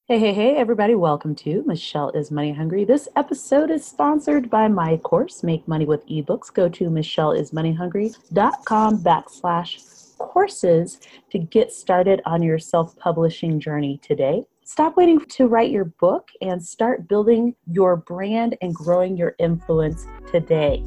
Hey, everybody. Welcome to Michelle is Money Hungry. This episode is sponsored by my course, Make Money with eBooks. Go to michelleismoneyhungry.com/courses to get started on your self-publishing journey today. Stop waiting to write your book and start building your brand and growing your influence today.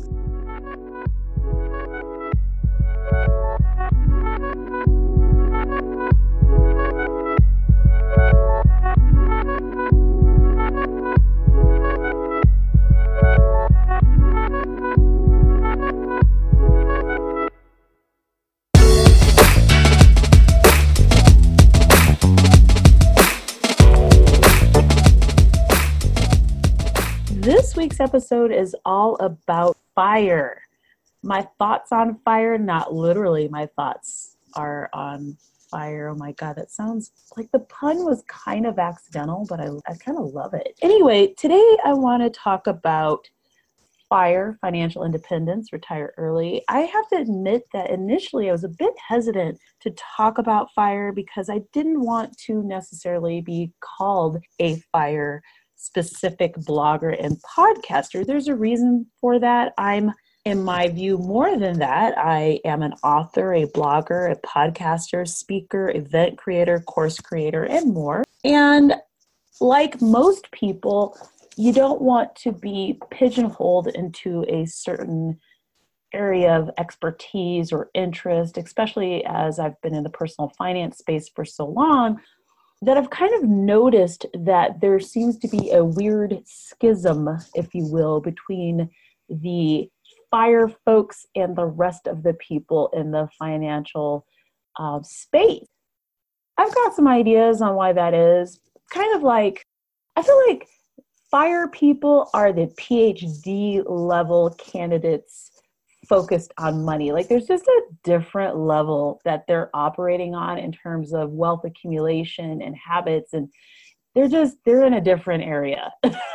This week's episode is all about fire. My thoughts on fire, not literally my thoughts are on fire. Oh my God, that sounds like the pun was kind of accidental, but I kind of love it. Anyway, today I want to talk about fire, financial independence, retire early. I have to admit that initially I was a bit hesitant to talk about fire because I didn't want to necessarily be called a fire specific blogger and podcaster. There's a reason for that. I'm, in my view, more than that. I am an author, a blogger, a podcaster, speaker, event creator, course creator, and more. And like most people, you don't want to be pigeonholed into a certain area of expertise or interest, especially as I've been in the personal finance space for so long, that I've kind of noticed that there seems to be a weird schism, if you will, between the fire folks and the rest of the people in the financial space. I've got some ideas on why that is. Kind of like, I feel like fire people are the PhD level candidates focused on money. Like there's just a different level that they're operating on in terms of wealth accumulation and habits, and they're in a different area.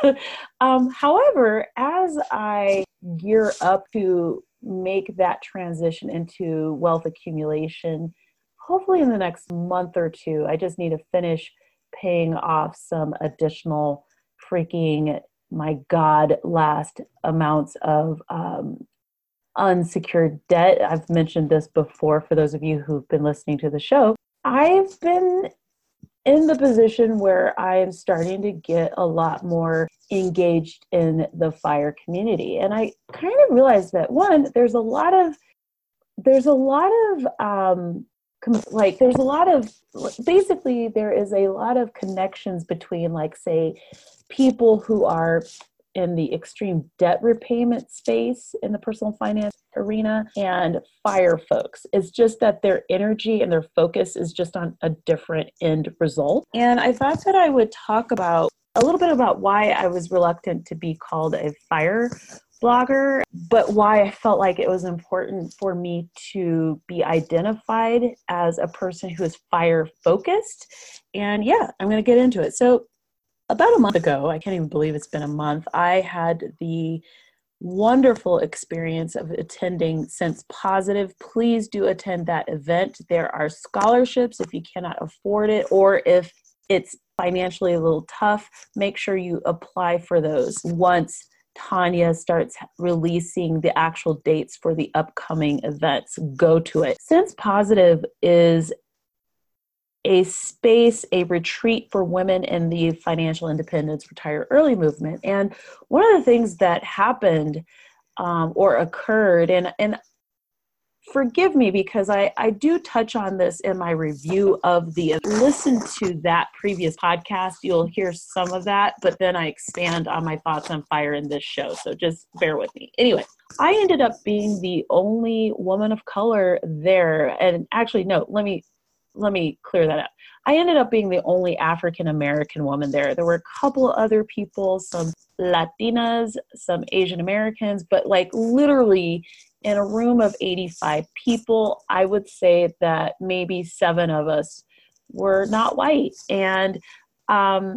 However, as I gear up to make that transition into wealth accumulation, hopefully in the next month or two, I just need to finish paying off some additional freaking, my God, last amounts of unsecured debt. I've mentioned this before for those of you who've been listening to the show. I've been in the position where I am starting to get a lot more engaged in the fire community. And I kind of realized that one, there's a lot of basically there is a lot of connections between, like, say, people who are in the extreme debt repayment space in the personal finance arena and fire folks. It's just that their energy and their focus is just on a different end result. And I thought that I would talk about a little bit about why I was reluctant to be called a fire blogger, but why I felt like it was important for me to be identified as a person who is fire focused. And yeah, I'm going to get into it. So about a month ago, I can't even believe it's been a month, I had the wonderful experience of attending Sense Positive. Please do attend that event. There are scholarships if you cannot afford it, or if it's financially a little tough, make sure you apply for those once Tanya starts releasing the actual dates for the upcoming events. Go to it. Sense Positive is a space, a retreat for women in the financial independence, retire early movement. And one of the things that happened or occurred, and forgive me because I do touch on this in my review of listen to that previous podcast. You'll hear some of that, but then I expand on my thoughts on fire in this show. So just bear with me. Anyway, I ended up being the only woman of color there. And actually, no, let me clear that up. I ended up being the only African-American woman there. There were a couple other people, some Latinas, some Asian Americans, but like literally in a room of 85 people, I would say that maybe 7 of us were not white. And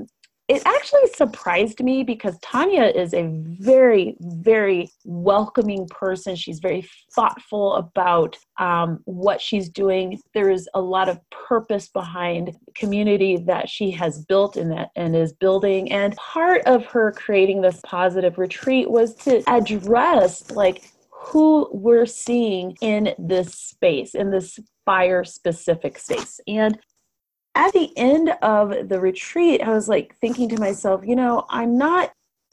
it actually surprised me because Tanya is a very, very welcoming person. She's very thoughtful about what she's doing. There is a lot of purpose behind the community that she has built and is building. And part of her creating this positive retreat was to address like who we're seeing in this space, in this FIRE specific space. And at the end of the retreat, I was like thinking to myself, I'm not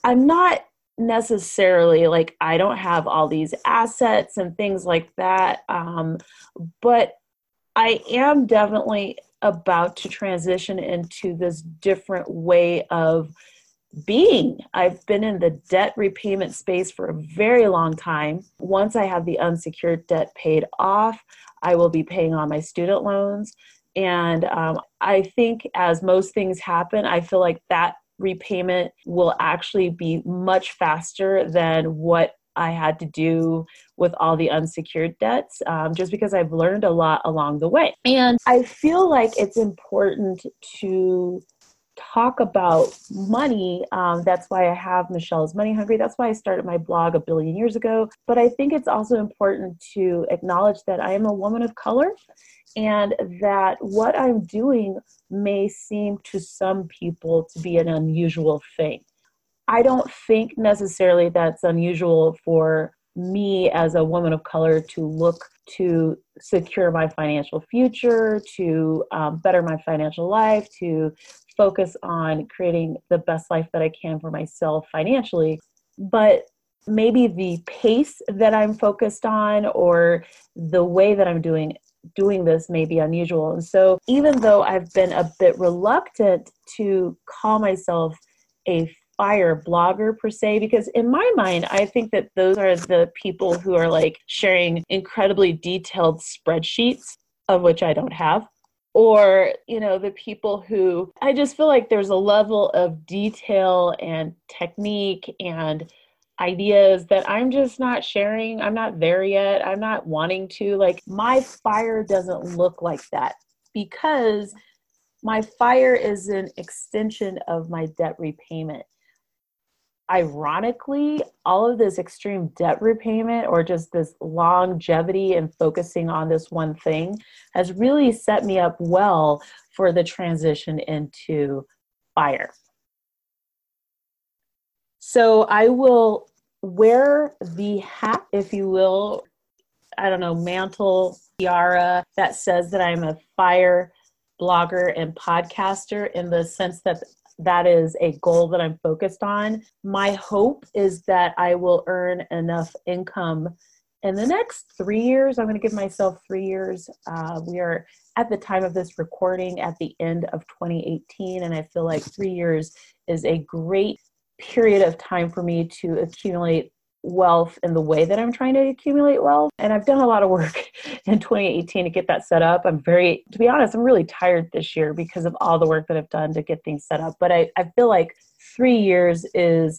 necessarily like, I don't have all these assets and things like that. But I am definitely about to transition into this different way of being. I've been in the debt repayment space for a very long time. Once I have the unsecured debt paid off, I will be paying on my student loans. And I think as most things happen, I feel like that repayment will actually be much faster than what I had to do with all the unsecured debts, just because I've learned a lot along the way. And I feel like it's important to talk about money. That's why I have Michelle's Money Hungry. That's why I started my blog a billion years ago. But I think it's also important to acknowledge that I am a woman of color and that what I'm doing may seem to some people to be an unusual thing. I don't think necessarily that's unusual for me as a woman of color to look to secure my financial future, to better my financial life, to focus on creating the best life that I can for myself financially. But maybe the pace that I'm focused on or the way that I'm doing this may be unusual. And so even though I've been a bit reluctant to call myself a FIRE blogger per se, because in my mind, I think that those are the people who are like sharing incredibly detailed spreadsheets, of which I don't have. Or, the people who, I just feel like there's a level of detail and technique and ideas that I'm just not sharing. I'm not there yet. I'm not wanting to. Like, my FIRE doesn't look like that because my FIRE is an extension of my debt repayment. Ironically, all of this extreme debt repayment or just this longevity and focusing on this one thing has really set me up well for the transition into FIRE. So I will wear the hat, if you will, mantle, tiara that says that I'm a FIRE blogger and podcaster in the sense that that is a goal that I'm focused on. My hope is that I will earn enough income in the next 3 years. I'm going to give myself 3 years. We are at the time of this recording at the end of 2018, and I feel like 3 years is a great period of time for me to accumulate wealth in the way that I'm trying to accumulate wealth. And I've done a lot of work in 2018 to get that set up. To be honest, I'm really tired this year because of all the work that I've done to get things set up. But I feel like 3 years is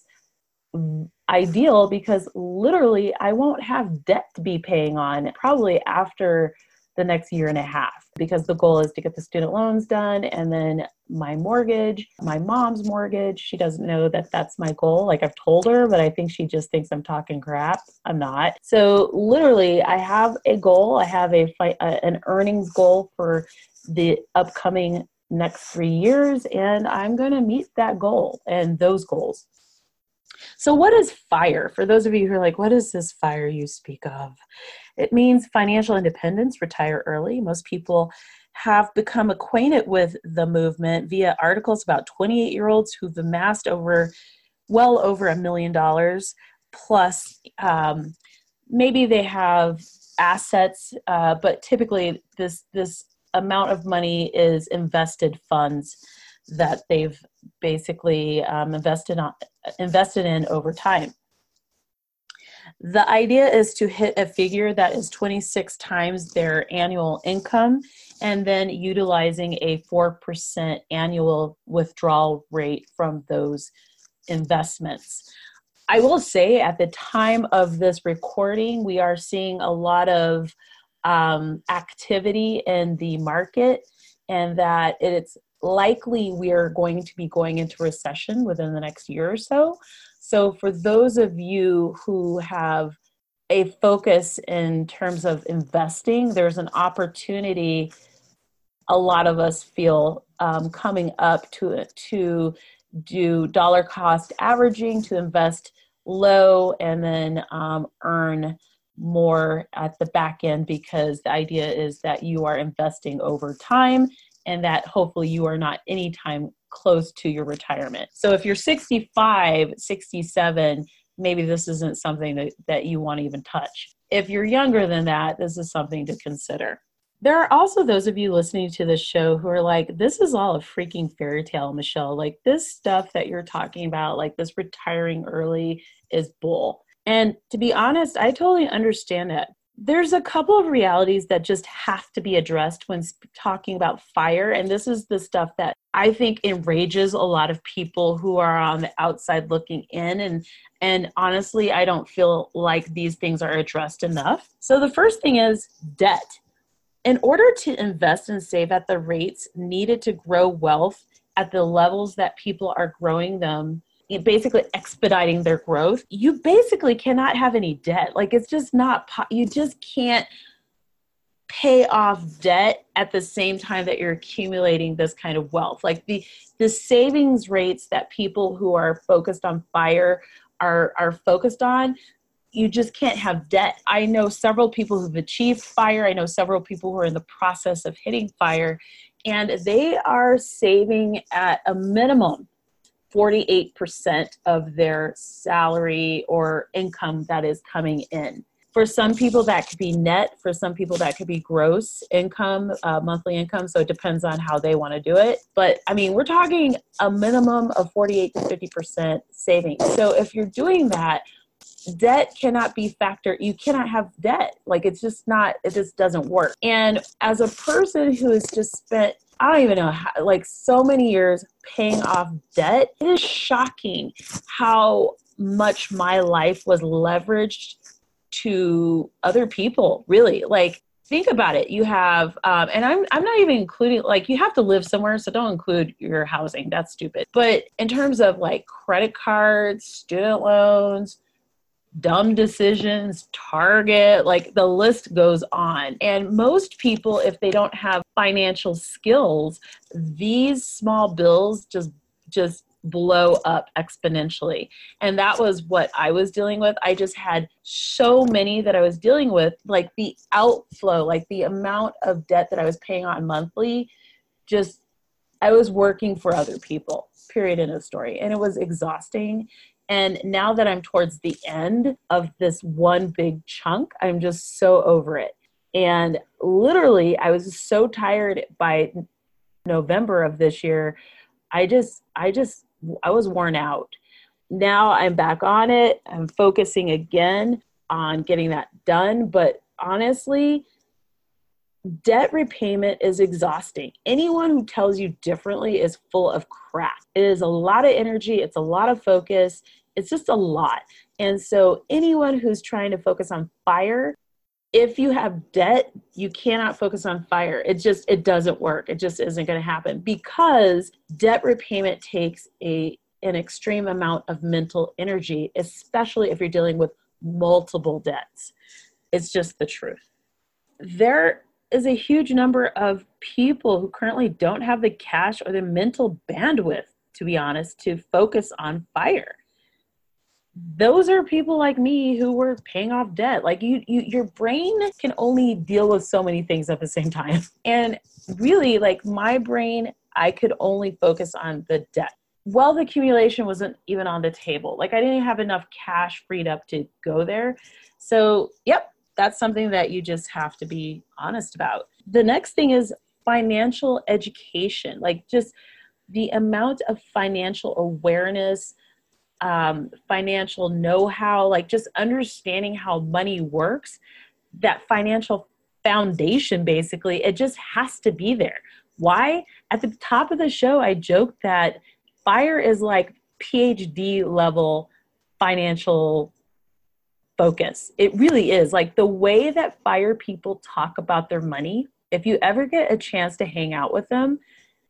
ideal because literally I won't have debt to be paying on probably after the next year and a half, because the goal is to get the student loans done and then my mortgage, my mom's mortgage. She doesn't know that that's my goal. Like, I've told her, but I think she just thinks I'm talking crap. I'm not. So literally I have a goal. I have an earnings goal for the upcoming next 3 years, and I'm going to meet that goal and those goals. So what is FIRE? For those of you who are like, what is this FIRE you speak of? It means financial independence, retire early. Most people have become acquainted with the movement via articles about 28-year-olds who've amassed well over $1 million. Plus, maybe they have assets, but typically this amount of money is invested funds that they've basically invested in over time. The idea is to hit a figure that is 26 times their annual income and then utilizing a 4% annual withdrawal rate from those investments. I will say at the time of this recording, we are seeing a lot of activity in the market, and that it's likely we are going to be going into recession within the next year or so. So for those of you who have a focus in terms of investing, there's an opportunity a lot of us feel coming up to do dollar cost averaging, to invest low and then earn more at the back end, because the idea is that you are investing over time and that hopefully you are not anytime close to your retirement. So if you're 65, 67, maybe this isn't something that you want to even touch. If you're younger than that, this is something to consider. There are also those of you listening to this show who are like, this is all a freaking fairy tale, Michelle. Like, this stuff that you're talking about, like this retiring early, is bull. And to be honest, I totally understand that. There's a couple of realities that just have to be addressed when talking about FIRE. And this is the stuff that I think enrages a lot of people who are on the outside looking in. And honestly, I don't feel like these things are addressed enough. So the first thing is debt. In order to invest and save at the rates needed to grow wealth at the levels that people are growing them, basically expediting their growth, you basically cannot have any debt. Like, it's just not, you just can't pay off debt at the same time that you're accumulating this kind of wealth. Like the savings rates that people who are focused on FIRE are focused on, you just can't have debt. I know several people who've achieved FIRE. I know several people who are in the process of hitting FIRE, and they are saving at a minimum 48% of their salary or income that is coming in. For some people, that could be net. For some people, that could be gross income, monthly income. So it depends on how they want to do it. But I mean, we're talking a minimum of 48 to 50% savings. So if you're doing that, debt cannot be factored. You cannot have debt. Like, it's just not, it just doesn't work. And as a person who has just spent, I don't even know, like so many years paying off debt, it is shocking how much my life was leveraged to other people, really. Like, think about it. You have, and I'm not even including, like, you have to live somewhere, so don't include your housing. That's stupid. But in terms of like credit cards, student loans, dumb decisions, Target, like the list goes on. And most people, if they don't have financial skills, these small bills just blow up exponentially. And that was what I was dealing with. I just had so many that I was dealing with, like the outflow, like the amount of debt that I was paying on monthly, just, I was working for other people, period, end of story. And it was exhausting. And now that I'm towards the end of this one big chunk, I'm just so over it. And literally, I was so tired by November of this year. I was worn out. Now I'm back on it. I'm focusing again on getting that done. But honestly, debt repayment is exhausting. Anyone who tells you differently is full of crap. It is a lot of energy. It's a lot of focus. It's just a lot. And so anyone who's trying to focus on FIRE, if you have debt, you cannot focus on FIRE. It doesn't work. It just isn't going to happen, because debt repayment takes an extreme amount of mental energy, especially if you're dealing with multiple debts. It's just the truth. There is a huge number of people who currently don't have the cash or the mental bandwidth, to be honest, to focus on FIRE. Those are people like me who were paying off debt. Like, your brain can only deal with so many things at the same time. And really, like, my brain, I could only focus on the debt. Wealth accumulation wasn't even on the table. Like, I didn't have enough cash freed up to go there. So, yep, that's something that you just have to be honest about. The next thing is financial education. Like, just the amount of financial awareness, financial know-how, like just understanding how money works, that financial foundation, basically, it just has to be there. Why? At the top of the show, I joked that FIRE is like PhD level financial focus. It really is. Like, the way that FIRE people talk about their money, if you ever get a chance to hang out with them,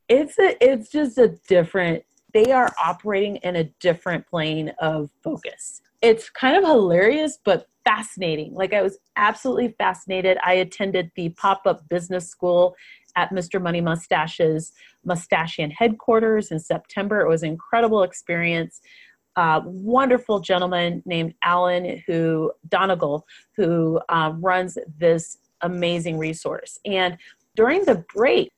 It's just a different, they are operating in a different plane of focus. It's kind of hilarious, but fascinating. Like, I was absolutely fascinated. I attended the pop-up business school at Mr. Money Mustache's Mustachian headquarters in September. It was an incredible experience. Wonderful gentleman named Alan Donegal, who runs this amazing resource. And during the break,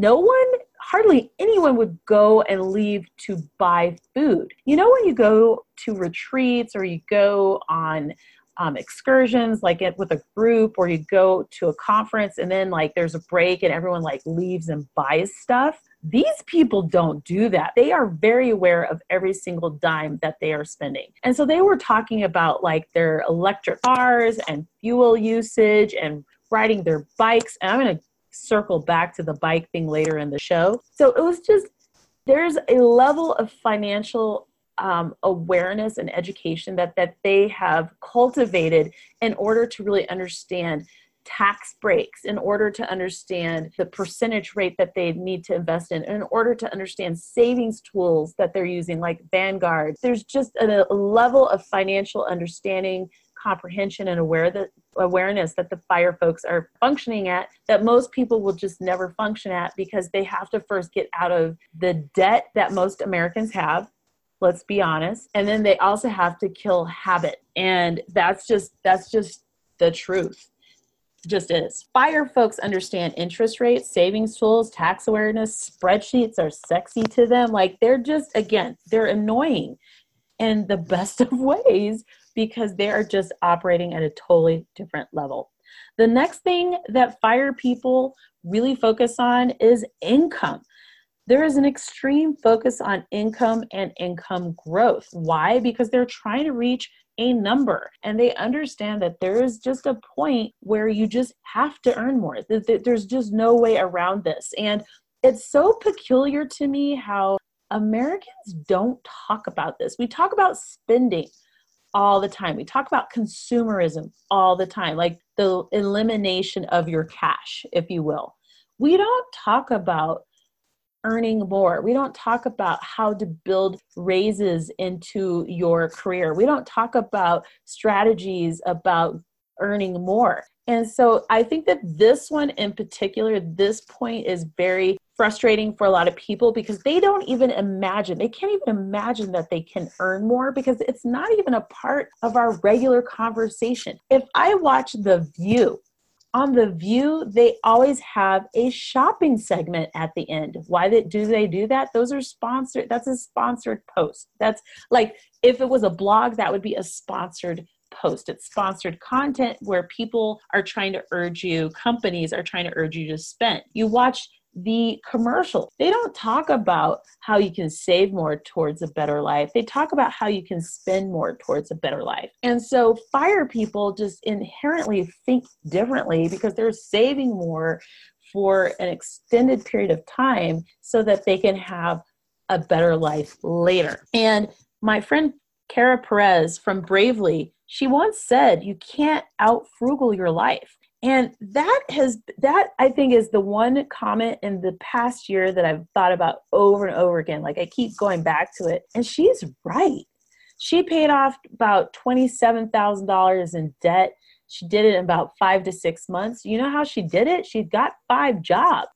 hardly anyone would go and leave to buy food. You know, when you go to retreats or you go on excursions, like with a group, or you go to a conference and then like there's a break and everyone like leaves and buys stuff. These people don't do that. They are very aware of every single dime that they are spending. And so they were talking about like their electric cars and fuel usage and riding their bikes. And I'm going to circle back to the bike thing later in the show. So it was just, there's a level of financial awareness and education that they have cultivated in order to really understand tax breaks, in order to understand the percentage rate that they need to invest in order to understand savings tools that they're using like Vanguard. There's just a level of financial understanding, comprehension, and awareness that the FIRE folks are functioning at that most people will just never function at, because they have to first get out of the debt that most Americans have. Let's be honest. And then they also have to kill habit. And that's just the truth. Just is. FIRE folks understand interest rates, savings tools, tax awareness. Spreadsheets are sexy to them. Like, they're just, again, they're annoying in the best of ways, because they are just operating at a totally different level. The next thing that FIRE people really focus on is income. There is an extreme focus on income and income growth. Why? Because they're trying to reach a number, and they understand that there is just a point where you just have to earn more. There's just no way around this. And it's so peculiar to me how Americans don't talk about this. We talk about spending all the time. We talk about consumerism all the time, like the elimination of your cash, if you will. We don't talk about earning more. We don't talk about how to build raises into your career. We don't talk about strategies about earning more. And so I think that this one in particular, this point is very frustrating for a lot of people, because they can't even imagine that they can earn more, because it's not even a part of our regular conversation. If I watch The View, on The View, they always have a shopping segment at the end. Why do they do that? Those are sponsored. That's a sponsored post. That's like, if it was a blog, that would be a sponsored post. It's sponsored content where people are trying to urge you, companies are trying to urge you to spend. You watch the commercial. They don't talk about how you can save more towards a better life. They talk about how you can spend more towards a better life. And so FIRE people just inherently think differently, because they're saving more for an extended period of time so that they can have a better life later. And my friend Kara Perez from Bravely, she once said, you can't out frugal your life. And that I think is the one comment in the past year that I've thought about over and over again. Like, I keep going back to it, and she's right. She paid off about $27,000 in debt. She did it in about 5 to 6 months. You know how she did it? She got 5 jobs.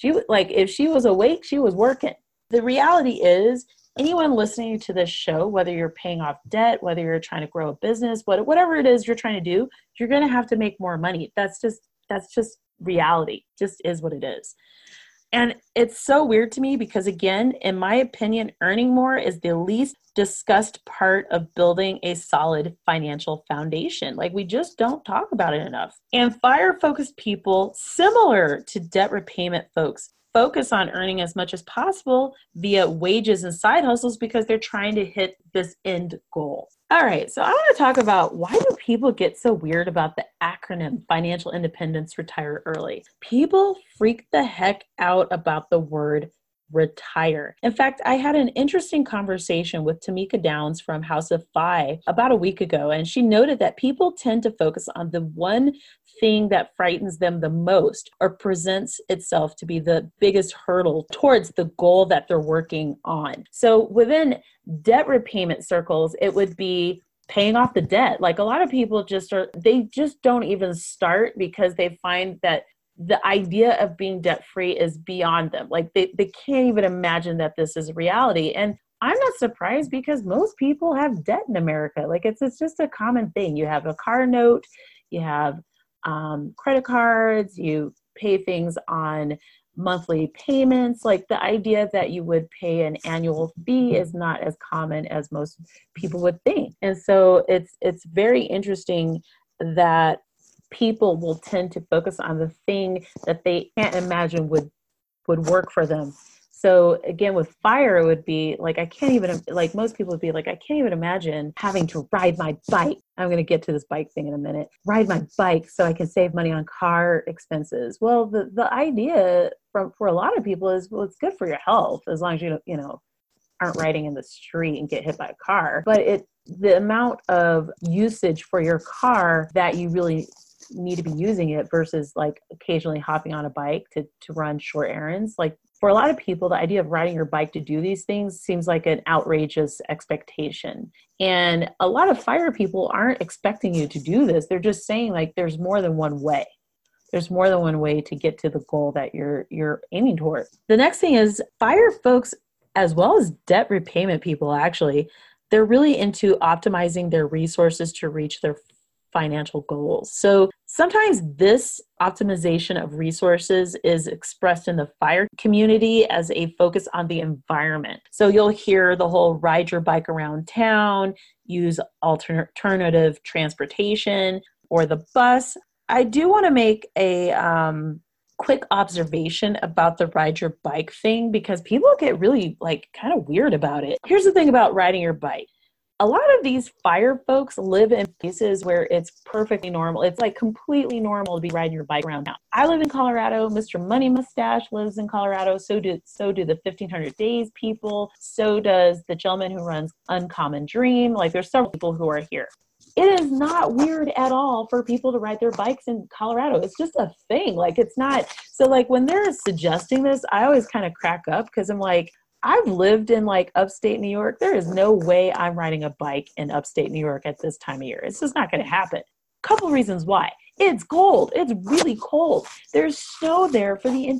If she was awake, she was working. The reality is, anyone listening to this show, whether you're paying off debt, whether you're trying to grow a business, whatever it is you're trying to do, you're going to have to make more money. That's just reality. Just is what it is. And it's so weird to me, because again, in my opinion, earning more is the least discussed part of building a solid financial foundation. Like, we just don't talk about it enough. And FIRE-focused people, similar to debt repayment folks, focus on earning as much as possible via wages and side hustles, because they're trying to hit this end goal. All right, so I want to talk about, why do people get so weird about the acronym Financial Independence Retire Early? People freak the heck out about the word retire. In fact, I had an interesting conversation with Tamika Downs from House of Fi about a week ago, and she noted that people tend to focus on the one thing that frightens them the most or presents itself to be the biggest hurdle towards the goal that they're working on. So within debt repayment circles, it would be paying off the debt. Like a lot of people they just don't even start because they find that the idea of being debt-free is beyond them. Like they can't even imagine that this is a reality. And I'm not surprised because most people have debt in America. Like it's just a common thing. You have a car note, you have credit cards, you pay things on monthly payments. Like the idea that you would pay an annual fee is not as common as most people would think. And so it's very interesting that people will tend to focus on the thing that they can't imagine would work for them. So again, with FIRE, it would be like, most people would be like, I can't even imagine having to ride my bike. I'm going to get to this bike thing in a minute. Ride my bike so I can save money on car expenses. Well, the idea for a lot of people is, well, it's good for your health as long as you aren't riding in the street and get hit by a car. But the amount of usage for your car that you really need to be using it versus like occasionally hopping on a bike to run short errands. Like for a lot of people, the idea of riding your bike to do these things seems like an outrageous expectation. And a lot of FIRE people aren't expecting you to do this. They're just saying like, there's more than one way. There's more than one way to get to the goal that you're aiming toward. The next thing is FIRE folks, as well as debt repayment people, actually, they're really into optimizing their resources to reach their financial goals. So sometimes this optimization of resources is expressed in the FIRE community as a focus on the environment. So you'll hear the whole ride your bike around town, use alternative transportation or the bus. I do want to make a quick observation about the ride your bike thing because people get really kind of weird about it. Here's the thing about riding your bike. A lot of these FIRE folks live in places where it's perfectly normal. It's like completely normal to be riding your bike around town. I live in Colorado. Mr. Money Mustache lives in Colorado. So do the 1500 Days people. So does the gentleman who runs Uncommon Dream. Like there's several people who are here. It is not weird at all for people to ride their bikes in Colorado. It's just a thing. Like it's not. So like when they're suggesting this, I always kind of crack up because I'm like, I've lived in upstate New York. There is no way I'm riding a bike in upstate New York at this time of year. It's just not going to happen. Couple reasons why. It's cold. It's really cold. There's snow there for the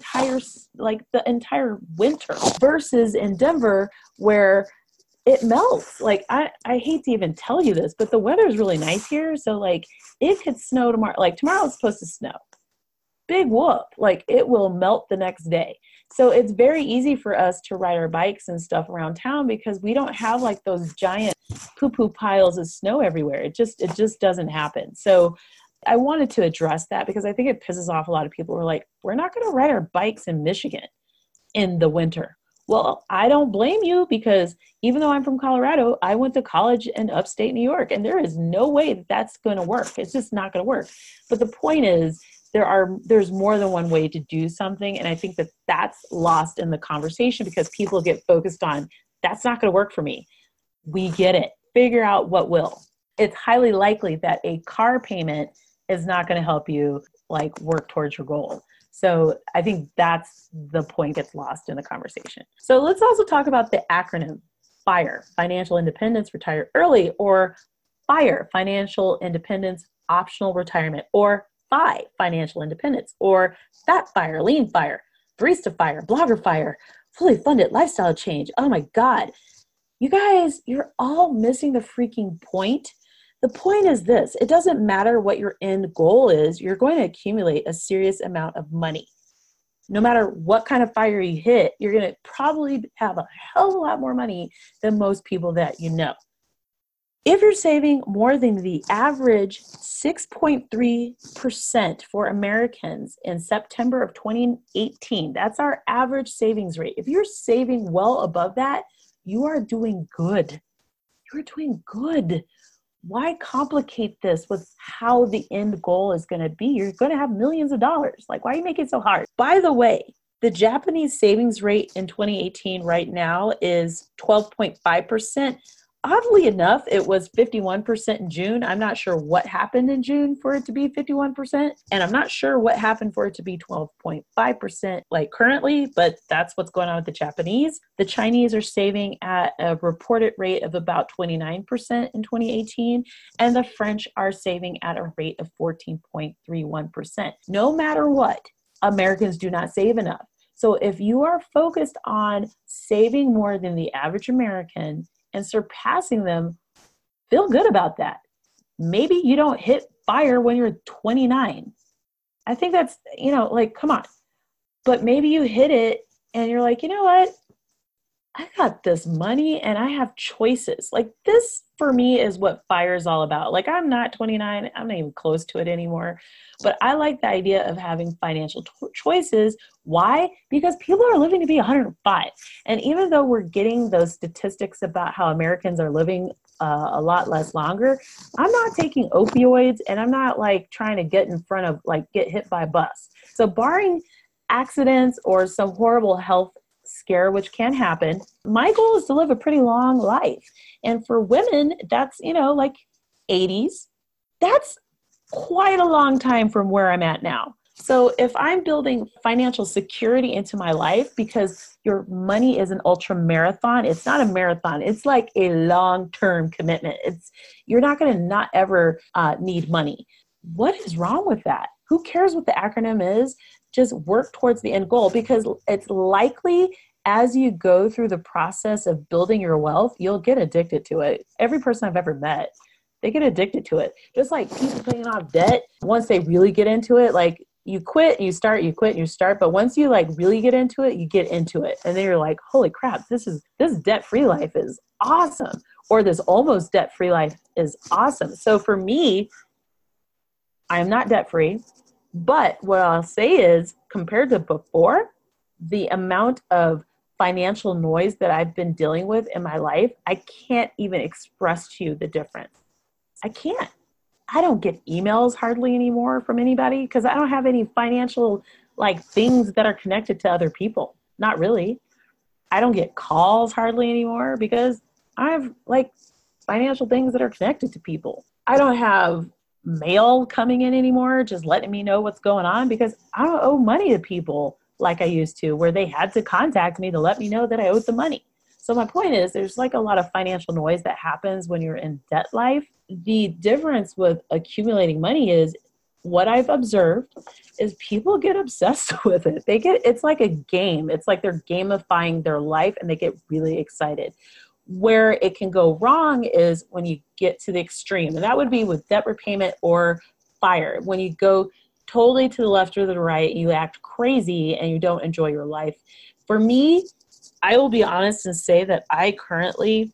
entire winter versus in Denver where it melts. I hate to even tell you this, but the weather is really nice here. So it could snow tomorrow. Tomorrow it's supposed to snow. Big whoop. It will melt the next day. So it's very easy for us to ride our bikes and stuff around town because we don't have those giant poo-poo piles of snow everywhere. It just doesn't happen. So I wanted to address that because I think it pisses off a lot of people who are like, we're not going to ride our bikes in Michigan in the winter. Well, I don't blame you because even though I'm from Colorado, I went to college in upstate New York and there is no way that that's going to work. It's just not going to work. But the point is, there's more than one way to do something. And I think that that's lost in the conversation because people get focused on, that's not going to work for me. We get it. Figure out what will. It's highly likely that a car payment is not going to help you work towards your goal. So I think that's the point gets lost in the conversation. So let's also talk about the acronym FIRE, Financial Independence, Retire Early, or FIRE, Financial Independence, Optional Retirement, or FI, Financial Independence, or Fat FIRE, Lean FIRE, Barista FIRE, Blogger FIRE, Fully Funded Lifestyle Change. Oh my God. You guys, you're all missing the freaking point. The point is this, it doesn't matter what your end goal is, you're going to accumulate a serious amount of money. No matter what kind of FIRE you hit, you're going to probably have a hell of a lot more money than most people that you know. If you're saving more than the average 6.3% for Americans in September of 2018, that's our average savings rate. If you're saving well above that, you are doing good. You're doing good. Why complicate this with how the end goal is going to be? You're going to have millions of dollars. Why are you making it so hard? By the way, The Japanese savings rate in 2018 right now is 12.5%. Oddly enough, it was 51% in June. I'm not sure what happened in June for it to be 51%. And I'm not sure what happened for it to be 12.5% like currently, but that's what's going on with the Japanese. The Chinese are saving at a reported rate of about 29% in 2018. And the French are saving at a rate of 14.31%. No matter what, Americans do not save enough. So if you are focused on saving more than the average American and surpassing them, feel good about that. Maybe you don't hit fire when you're 29. I think that's, like, come on. But maybe you hit it and you're like, you know what? I got this money and I have choices. Like, this for me is what fire is all about. Like, I'm not 29. I'm not even close to it anymore. But I like the idea of having financial choices. Why? Because people are living to be 105. And even though we're getting those statistics about how Americans are living a lot less longer, I'm not taking opioids and I'm not like trying to get in front of, like, get hit by a bus. So barring accidents or some horrible health scare, which can happen, my goal is to live a pretty long life. And for women, that's, like 80s. That's quite a long time from where I'm at now. So if I'm building financial security into my life, because your money is an ultra marathon, it's not a marathon. It's like a long-term commitment. You're not going to not ever need money. What is wrong with that? Who cares what the acronym is? Just work towards the end goal, because it's likely as you go through the process of building your wealth, you'll get addicted to it. Every person I've ever met, they get addicted to it. Just like people paying off debt, once they really get into it, like you quit, you start, you quit, you start. But once you like really get into it, you get into it. And then you're like, holy crap, this debt-free life is awesome. Or this almost debt-free life is awesome. So for me, I am not debt-free. But what I'll say is, compared to before, the amount of financial noise that I've been dealing with in my life, I can't even express to you the difference. I can't. I don't get emails hardly anymore from anybody because I don't have any financial like things that are connected to other people. Not really. I don't get calls hardly anymore because I have like financial things that are connected to people. I don't have mail coming in anymore, just letting me know what's going on, because I don't owe money to people like I used to, where they had to contact me to let me know that I owed the money. So my point is, there's like a lot of financial noise that happens when you're in debt life. The difference with accumulating money is, what I've observed is people get obsessed with it. It's like a game. It's like they're gamifying their life and they get really excited. Where it can go wrong is when you get to the extreme, and that would be with debt repayment or fire. When you go totally to the left or the right, you act crazy and you don't enjoy your life. For me, I will be honest and say that I currently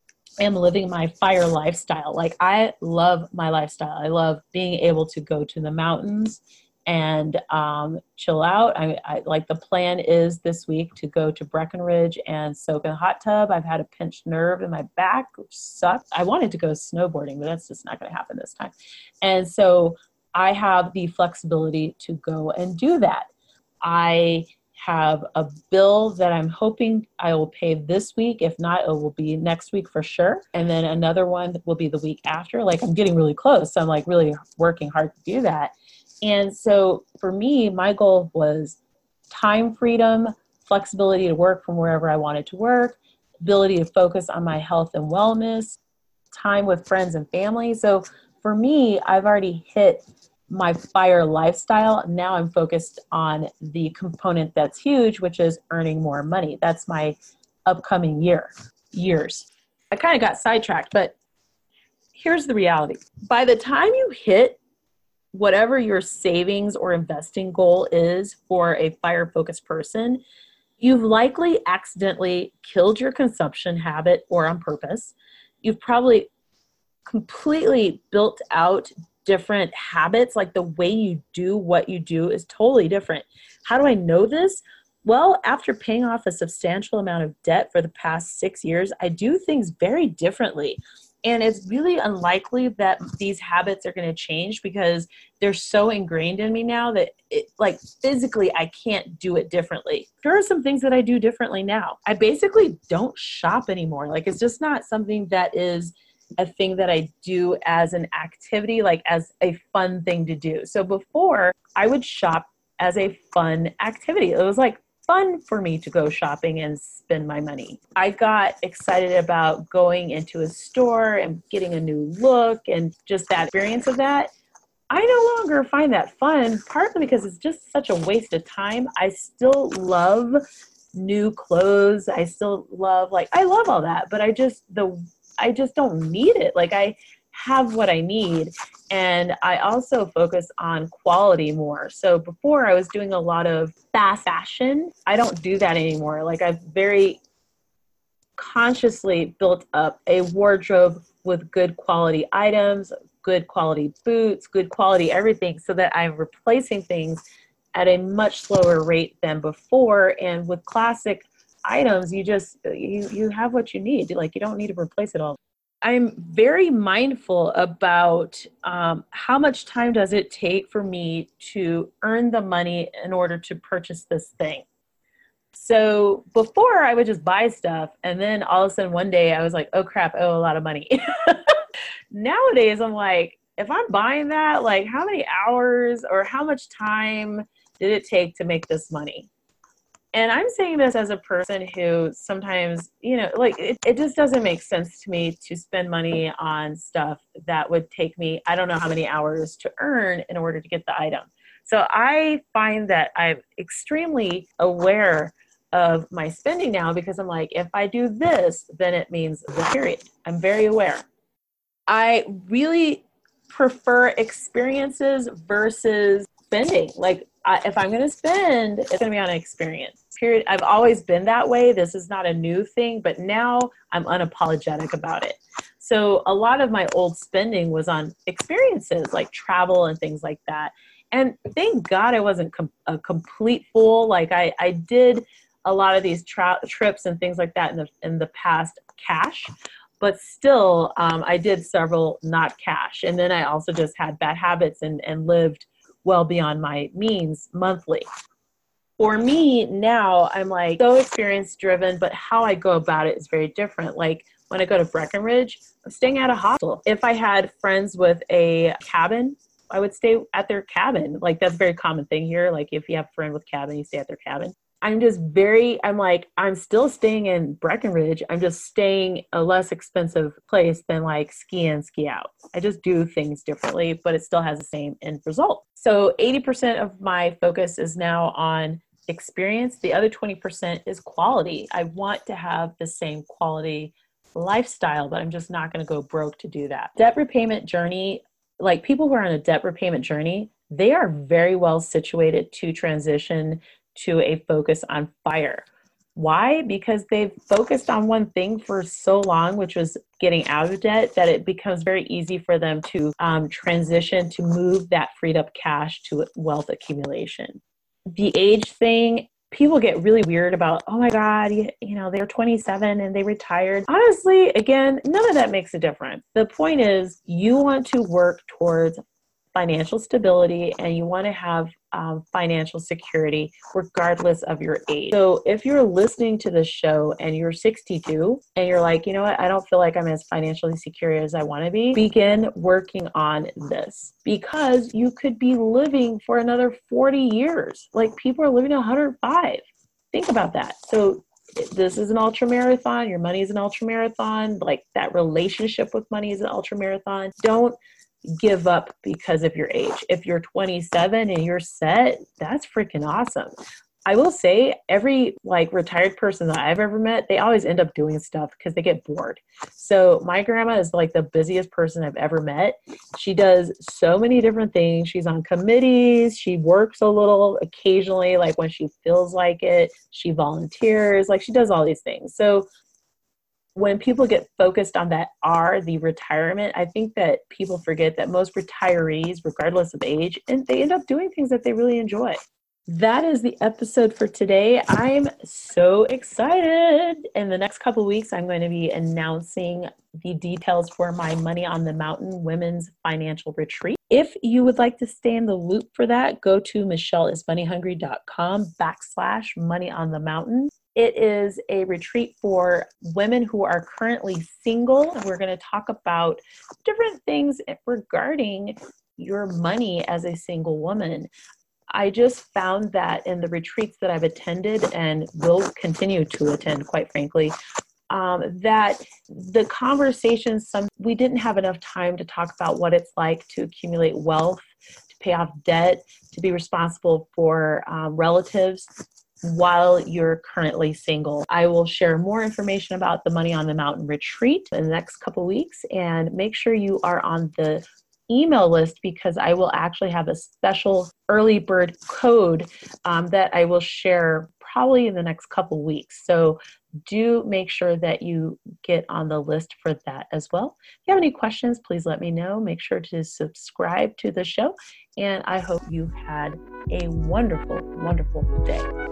am living my fire lifestyle. Like, I love my lifestyle. I love being able to go to the mountains and chill out. I like, the plan is this week to go to Breckenridge and soak in a hot tub. I've had a pinched nerve in my back, which sucked. I wanted to go snowboarding, but that's just not going to happen this time. And so I have the flexibility to go and do that. I have a bill that I'm hoping I will pay this week. If not, it will be next week for sure. And then another one will be the week after. Like, I'm getting really close. So I'm like really working hard to do that. And so for me, my goal was time freedom, flexibility to work from wherever I wanted to work, ability to focus on my health and wellness, time with friends and family. So for me, I've already hit my fire lifestyle. Now I'm focused on the component that's huge, which is earning more money. That's my upcoming years. I kind of got sidetracked, but here's the reality. By the time you hit whatever your savings or investing goal is for a fire-focused person, you've likely accidentally killed your consumption habit, or on purpose. You've probably completely built out different habits. Like, the way you do what you do is totally different. How do I know this? Well, after paying off a substantial amount of debt for the past 6 years, I do things very differently. And it's really unlikely that these habits are going to change because they're so ingrained in me now that like physically I can't do it differently. There are some things that I do differently now. I basically don't shop anymore. Like it's just not something that is a thing that I do as an activity, like as a fun thing to do. So before I would shop as a fun activity. It was like fun for me to go shopping and spend my money. I got excited about going into a store and getting a new look and just that experience of that. I no longer find that fun, partly because it's just such a waste of time. I still love new clothes. I still love, like, I love all that, but I just don't need it. Like I have what I need. And I also focus on quality more. So before I was doing a lot of fast fashion. I don't do that anymore. Like I've very consciously built up a wardrobe with good quality items, good quality boots, good quality everything, so that I'm replacing things at a much slower rate than before. And with classic items, you have what you need. Like you don't need to replace it all. I'm very mindful about how much time does it take for me to earn the money in order to purchase this thing. So before I would just buy stuff, and then all of a sudden one day I was like, oh crap, I owe a lot of money. Nowadays I'm like, if I'm buying that, like how many hours or how much time did it take to make this money? And I'm saying this as a person who sometimes, like it just doesn't make sense to me to spend money on stuff that would take me, I don't know how many hours to earn in order to get the item. So I find that I'm extremely aware of my spending now, because I'm like, if I do this, then it means the period. I'm very aware. I really prefer experiences versus spending. Like if I'm going to spend, it's going to be on an experience. Period. I've always been that way. This is not a new thing, but now I'm unapologetic about it. So a lot of my old spending was on experiences like travel and things like that. And thank God I wasn't a complete fool. Like I did a lot of these trips and things like that in the past cash, but still I did several not cash. And then I also just had bad habits and lived well beyond my means monthly. For me now, I'm like so experience driven, but how I go about it is very different. Like when I go to Breckenridge, I'm staying at a hostel. If I had friends with a cabin, I would stay at their cabin. Like that's a very common thing here. Like if you have a friend with cabin, you stay at their cabin. I'm still staying in Breckenridge. I'm just staying a less expensive place than like ski in, ski out. I just do things differently, but it still has the same end result. So 80% of my focus is now on experience. The other 20% is quality. I want to have the same quality lifestyle, but I'm just not going to go broke to do that. Debt repayment journey, like people who are on a debt repayment journey, they are very well situated to transition to a focus on FIRE. Why? Because they've focused on one thing for so long, which was getting out of debt, that it becomes very easy for them to transition to move that freed up cash to wealth accumulation. The age thing, people get really weird about, oh my God, they're 27 and they retired. Honestly, again, none of that makes a difference. The point is you want to work towards financial stability and you want to have financial security regardless of your age. So if you're listening to this show and you're 62 and you're like, you know what, I don't feel like I'm as financially secure as I want to be, begin working on this, because you could be living for another 40 years. Like people are living to 105. Think about that. So this is an ultra marathon. Your money is an ultra marathon. Like that relationship with money is an ultra marathon. Don't give up because of your age. If you're 27 and you're set, that's freaking awesome. I will say every retired person that I've ever met, they always end up doing stuff because they get bored. So my grandma is like the busiest person I've ever met. She does so many different things. She's on committees. She works a little occasionally, like when she feels like it. She volunteers. Like she does all these things. So when people get focused on that the retirement, I think that people forget that most retirees, regardless of age, and they end up doing things that they really enjoy. That is the episode for today. I'm so excited. In the next couple of weeks, I'm going to be announcing the details for my Money on the Mountain Women's Financial Retreat. If you would like to stay in the loop for that, go to michelleismoneyhungry.com/money on the mountain. It is a retreat for women who are currently single. We're going to talk about different things regarding your money as a single woman. I just found that in the retreats that I've attended and will continue to attend, quite frankly, that the conversations, we didn't have enough time to talk about what it's like to accumulate wealth, to pay off debt, to be responsible for relatives while you're currently single. I will share more information about the Money on the Mountain retreat in the next couple weeks, and make sure you are on the email list because I will actually have a special early bird code that I will share probably in the next couple weeks. So do make sure that you get on the list for that as well. If you have any questions, please let me know. Make sure to subscribe to the show. And I hope you had a wonderful, wonderful day.